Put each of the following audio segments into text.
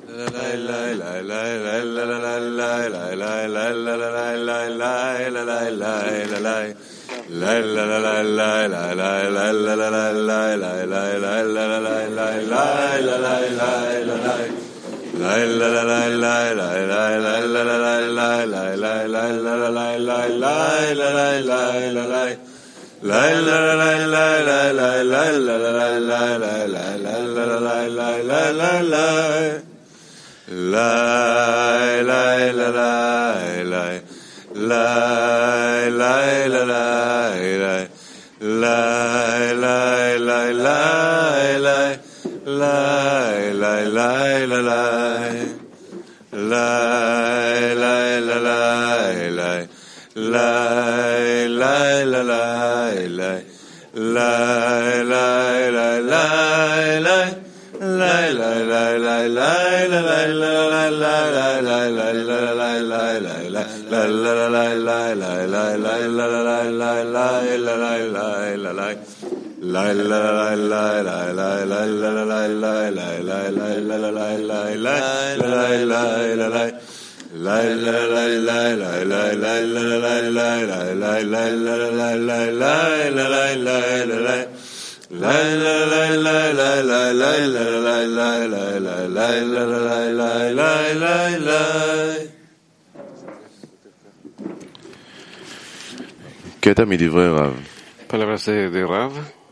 Palabras de Rav.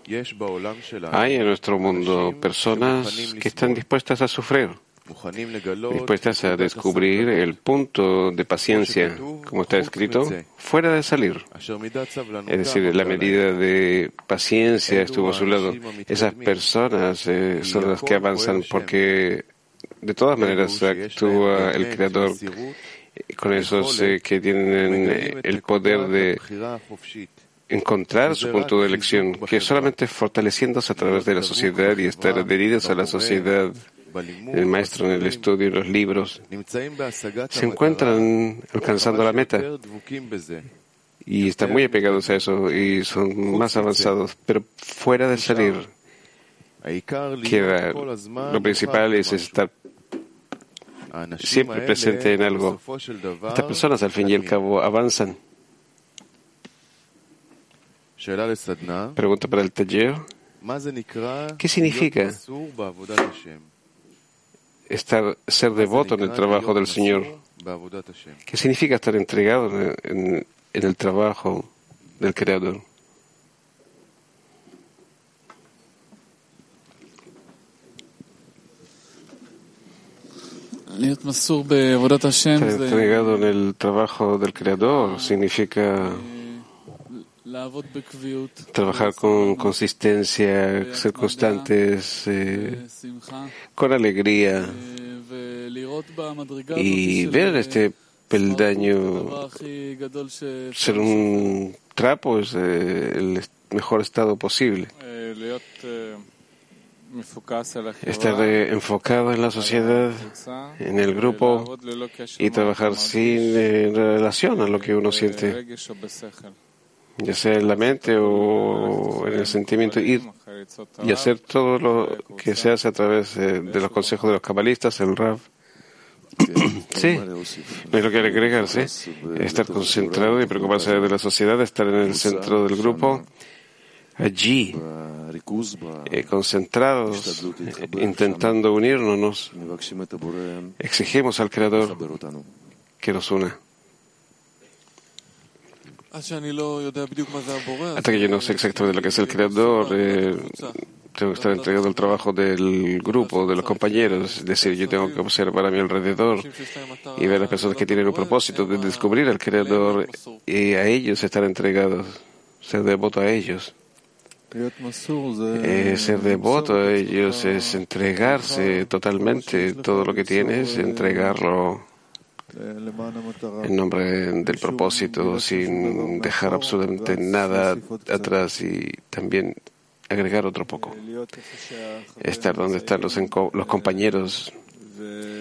Hay en nuestro mundo personas que están dispuestas a sufrir, dispuestas a descubrir el punto de paciencia, como está escrito, fuera de salir. Es decir, la medida de paciencia estuvo a su lado. Esas personas son las que avanzan porque de todas maneras actúa el Creador con esos que tienen el poder de encontrar su punto de elección, que solamente fortaleciéndose a través de la sociedad y estar adheridos a la sociedad, el maestro en el estudio, en los libros, se encuentran alcanzando la meta y están muy apegados a eso y son más avanzados, pero fuera de salir, lo principal es estar siempre presente en algo. Estas personas al fin y al cabo avanzan. Pregunta para el taller. ¿Qué significa ser devoto en el trabajo del Señor? ¿Qué significa estar entregado en el trabajo del Creador? Estar entregado en el trabajo del Creador significa trabajar con consistencia, ser constantes, con alegría y ver este peldaño ser un trapo es el mejor estado posible. Estar enfocado en la sociedad, en el grupo y trabajar sin relación a lo que uno siente, ya sea en la mente o en el sentimiento, y hacer todo lo que se hace a través de los consejos de los cabalistas, el Rav. Sí, no hay lo que agregarse. Estar concentrado y preocuparse de la sociedad, estar en el centro del grupo, allí, concentrados, intentando unirnos, exigimos al Creador que nos una. Hasta que yo no sé exactamente lo que es el Creador, tengo que estar entregado al trabajo del grupo, de los compañeros. Es decir, yo tengo que observar a mi alrededor y ver a las personas que tienen un propósito de descubrir al Creador y a ellos estar entregados, ser devoto a ellos. Ser devoto a ellos es entregarse totalmente, todo lo que tienes, entregarlo en nombre del propósito, sin dejar absolutamente nada atrás y también agregar otro poco. Estar donde están los compañeros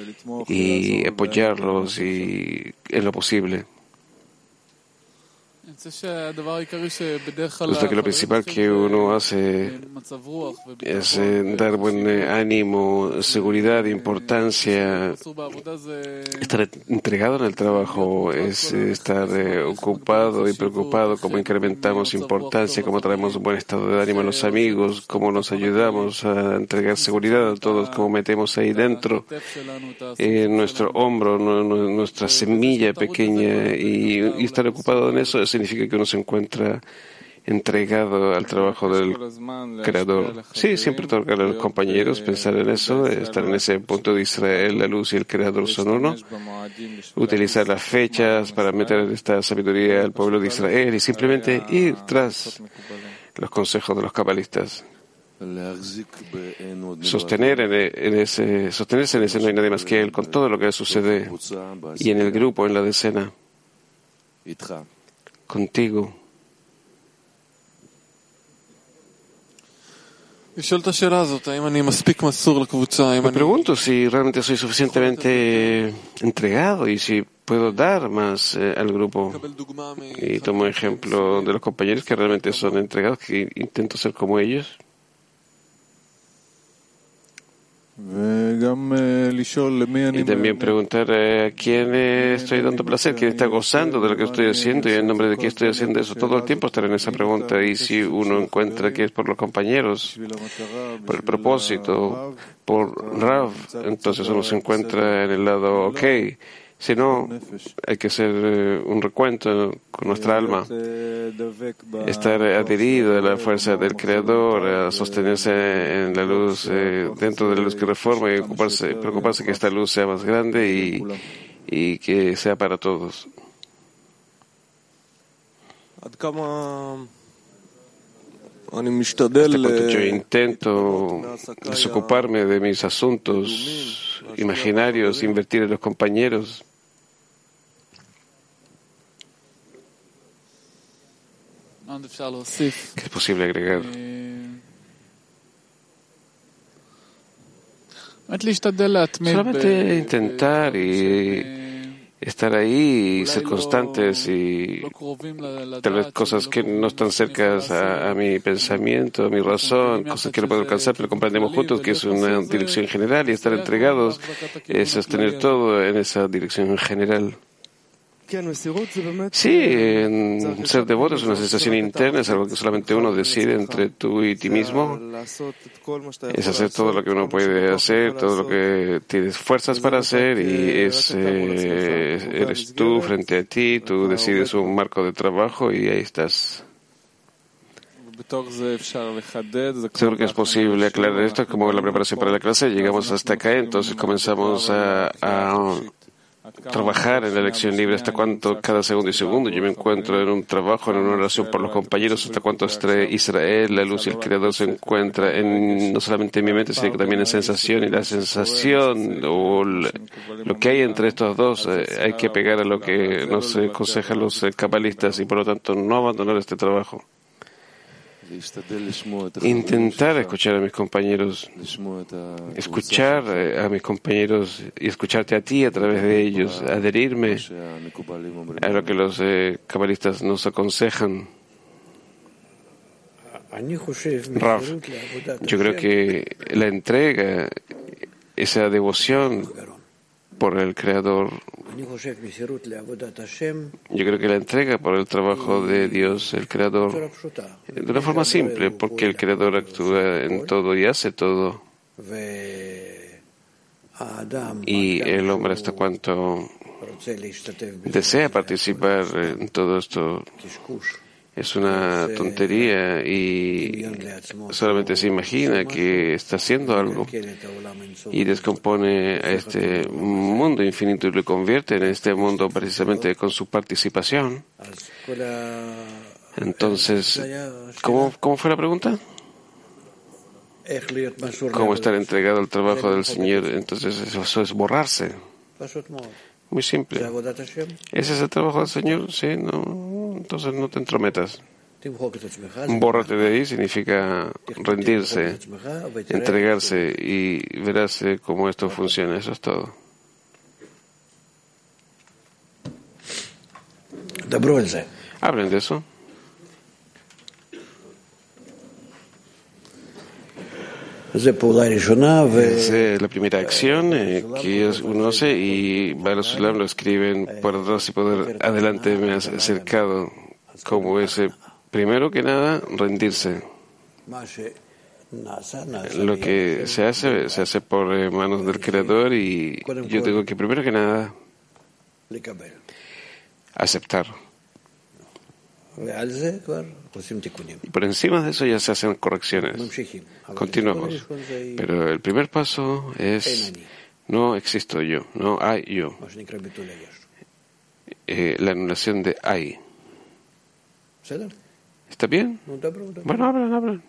y apoyarlos y en lo posible. Resulta que lo principal que uno hace es dar buen ánimo, seguridad, importancia. Estar entregado en el trabajo es estar ocupado y preocupado, cómo incrementamos importancia, cómo traemos un buen estado de ánimo a los amigos, cómo nos ayudamos a entregar seguridad a todos, cómo metemos ahí dentro nuestro hombro, nuestra semilla pequeña y estar ocupado en eso significa que uno se encuentra entregado al trabajo del Creador. Sí, siempre tocar a los compañeros, pensar en eso, estar en ese punto de Israel, la luz y el Creador son uno, utilizar las fechas para meter esta sabiduría al pueblo de Israel y simplemente ir tras los consejos de los cabalistas. Sostenerse en ese no hay nadie más que Él, con todo lo que sucede, y en el grupo, en la decena, contigo. Me pregunto si realmente soy suficientemente entregado y si puedo dar más al grupo. Y tomo ejemplo de los compañeros que realmente son entregados, que intento ser como ellos. Y también preguntar a quién estoy dando placer, quién está gozando de lo que estoy haciendo y en nombre de quién estoy haciendo eso. Todo el tiempo estar en esa pregunta, y si uno encuentra que es por los compañeros, por el propósito, por Rav, entonces uno se encuentra en el lado ok. Si no, hay que hacer un recuento con nuestra alma, estar adherido a la fuerza del Creador, a sostenerse en la luz, dentro de la luz que reforma, y preocuparse que esta luz sea más grande y que sea para todos. Hasta cuando yo intento desocuparme de mis asuntos imaginarios, invertir en los compañeros. ¿Qué es posible agregar? Solamente intentar y estar ahí y ser constantes, y tal vez cosas que no están cercas a mi pensamiento, a mi razón, cosas que no puedo alcanzar, pero comprendemos juntos que es una dirección general, y estar entregados es sostener todo en esa dirección general. Sí, ser devoto es una sensación interna, es algo que solamente uno decide entre tú y ti mismo. Es hacer todo lo que uno puede hacer, todo lo que tienes fuerzas para hacer, y eres tú frente a ti, tú decides un marco de trabajo y ahí estás. Seguro que es posible aclarar esto, como la preparación para la clase. Llegamos hasta acá, entonces comenzamos a trabajar en la elección libre. Hasta cuánto cada segundo y segundo yo me encuentro en un trabajo, en una oración por los compañeros, hasta cuánto Israel, la luz y el Creador se encuentra no solamente en mi mente, sino que también en sensación, y la sensación o lo que hay entre estos dos hay que pegar a lo que nos aconsejan los cabalistas, y por lo tanto no abandonar este trabajo. Intentar escuchar a mis compañeros, escuchar a mis compañeros y escucharte a ti a través de ellos, adherirme a lo que los cabalistas nos aconsejan. Rav, yo creo que la entrega, esa devoción por el Creador, yo creo que la entrega por el trabajo de Dios, el Creador, de una forma simple, porque el Creador actúa en todo y hace todo. Y el hombre, hasta cuanto desea participar en todo esto, es una tontería y solamente se imagina que está haciendo algo y descompone a este mundo infinito y lo convierte en este mundo precisamente con su participación. Entonces, ¿cómo fue la pregunta? ¿Cómo estar entregado al trabajo del Señor? Entonces, eso es borrarse. Muy simple. ¿Ese es el trabajo del Señor? Sí, no. Entonces no te entrometas. Bórrate de ahí significa rendirse, entregarse, y verás cómo esto funciona. Eso es todo. Hablen de eso. Es la primera acción que uno hace y Baal Sulam lo escriben por atrás y por adelante me has acercado como ese. Primero que nada, rendirse. Lo que se hace por manos del Creador y yo tengo que primero que nada aceptar. Y por encima de eso ya se hacen correcciones. Continuamos. Pero el primer paso es no existo yo, no hay yo. La anulación de hay. ¿Está bien? Bueno, hablan.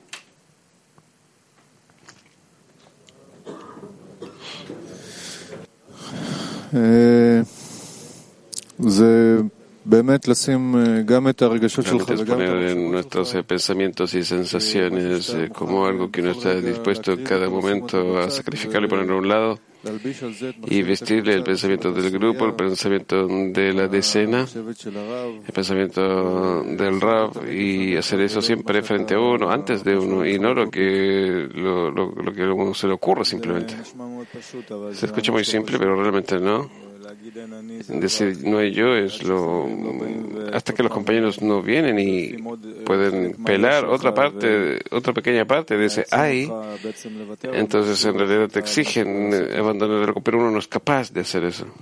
Realmente es poner en nuestros pensamientos y sensaciones como algo que uno está dispuesto en cada momento a sacrificarlo y ponerlo a un lado y vestirle el pensamiento del grupo, el pensamiento de la decena, el pensamiento del Rav y hacer eso siempre frente a uno, antes de uno y no lo que a uno se le ocurre simplemente. Se escucha muy simple, pero realmente no. Decir no hay yo es hasta que los compañeros no vienen y pueden pelar otra pequeña parte de ese hay, entonces en realidad te exigen abandonar algo, pero uno no es capaz de hacer eso.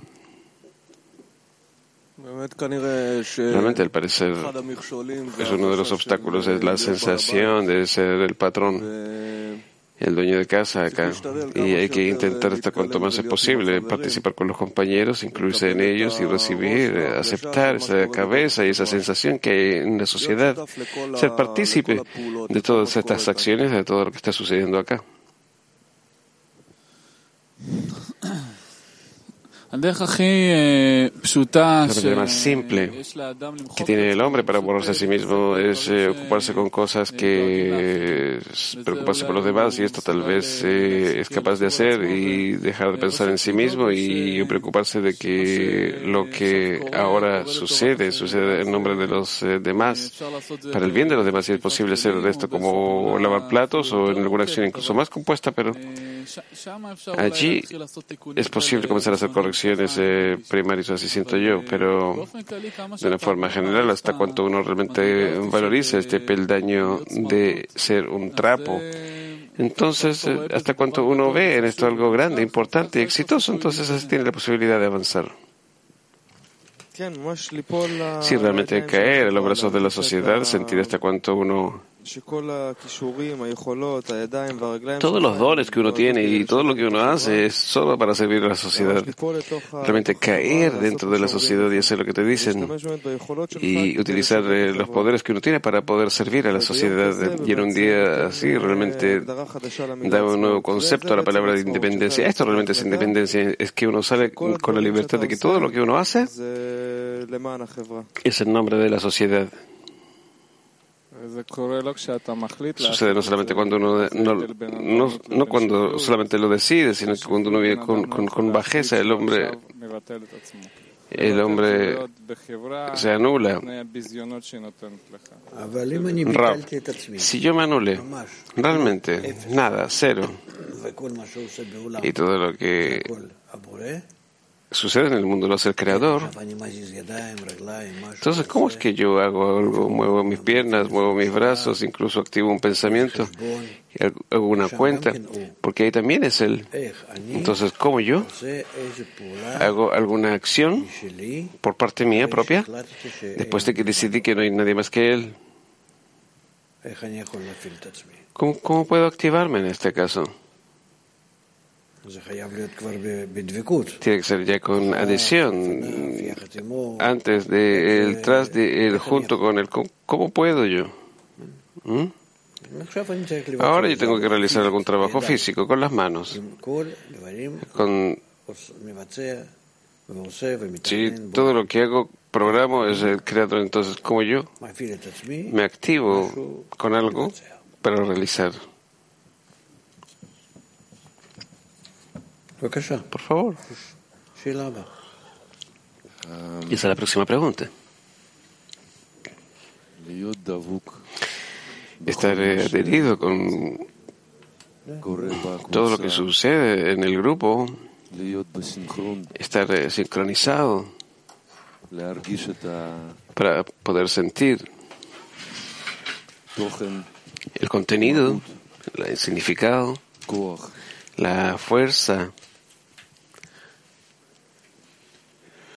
Realmente, al parecer, es uno de los obstáculos, es la sensación de ser el patrón, el dueño de casa acá, y hay que intentar hasta cuanto más es posible participar con los compañeros, incluirse en ellos y recibir, aceptar esa cabeza y esa sensación que hay en la sociedad, ser partícipe de todas estas acciones, de todo lo que está sucediendo acá. La manera más simple que tiene el hombre para borrarse a sí mismo es ocuparse con cosas preocuparse por los demás, y esto tal vez es capaz de hacer y dejar de pensar en sí mismo y preocuparse de que lo que ahora sucede en nombre de los demás, para el bien de los demás, si es posible hacer esto como lavar platos o en alguna acción incluso más compuesta, pero allí es posible comenzar a hacer correcciones primarias, así siento yo, pero de una forma general, hasta cuanto uno realmente valoriza este peldaño de ser un trapo, entonces hasta cuanto uno ve en esto algo grande, importante y exitoso, entonces así tiene la posibilidad de avanzar. Si realmente caer en los brazos de la sociedad, sentir hasta cuanto uno todos los dones que uno tiene y todo lo que uno hace es solo para servir a la sociedad. Realmente caer dentro de la sociedad y hacer lo que te dicen y utilizar los poderes que uno tiene para poder servir a la sociedad. Y en un día así realmente da un nuevo concepto a la palabra de independencia. Esto realmente es independencia, es que uno sale con la libertad de que todo lo que uno hace es en nombre de la sociedad. Sucede no solamente cuando uno no cuando solamente lo decide, sino que cuando uno vive con bajeza, el hombre se anula. Rav, si yo me anule, realmente nada, cero, y todo lo que sucede en el mundo lo hace el Creador, entonces ¿cómo es que yo hago algo? Muevo mis piernas, muevo mis brazos, incluso activo un pensamiento, hago una cuenta, porque ahí también es Él. Entonces, ¿cómo yo hago alguna acción por parte mía propia después de que decidí que no hay nadie más que Él? ¿Cómo puedo activarme en este caso? Tiene que ser ya con adhesión, antes de el tras de el junto con el ¿cómo puedo yo? Ahora yo tengo que realizar algún trabajo físico con las manos, si todo lo que hago programo es el Creador, entonces como yo me activo con algo para realizar. Por favor. Y esa es la próxima pregunta. estar adherido con todo lo que sucede en el grupo, estar sincronizado para poder sentir el contenido, el significado, la fuerza